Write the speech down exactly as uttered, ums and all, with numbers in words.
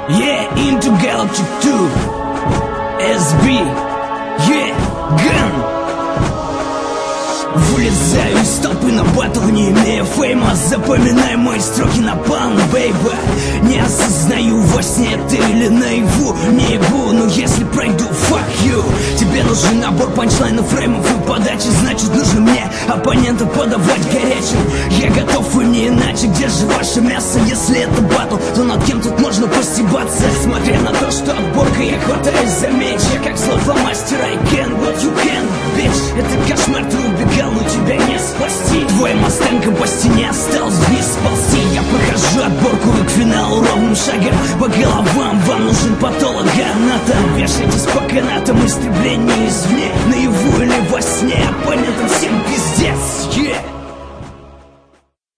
Yeah, into Galactic two эс би, yeah, gun. Вылезаю из толпы на батл, не имея фейма. Запоминай мои строки на пан, бейба. Не осознаю, во сне ты или наяву. Не ебу, но если пройду, fuck you. Тебе нужен набор панчлайнов, фреймов и подачи. Значит, нужно мне оппонента подавать горячим. Я готов и не иначе, где же ваше мясо? Если это батл, то над кем тут можно постебаться? Смотря на то, что отборка, я хватаюсь за меч. Я как слово мастера, I can what you can, bitch. Это кошмар, ты убегал, но тебя не спасти. Твоя мастенка по стене осталась вниз сползти. Я прохожу отборку и к финалу ровным шагом. По головам вам нужен патологоанатом. Вешайтесь по канатам, истребление извне. Наяву или во сне, оппонентам всем пиздец, yeah.